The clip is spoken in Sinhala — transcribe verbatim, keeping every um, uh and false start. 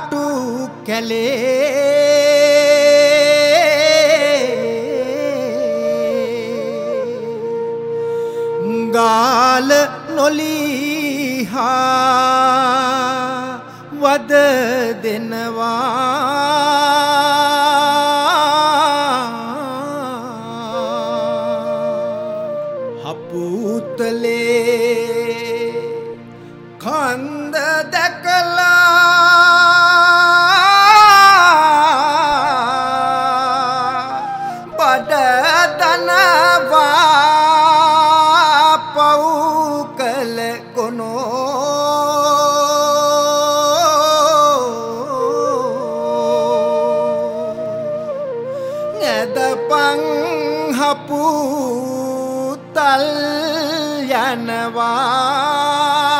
පාටු කැලේ ගාල නොලිහා වද දෙනවා හපුතලේ කන්ද දැකලා බඩ දනවා පව් කළ කොනෝ නැදපං හපු තල් යනවා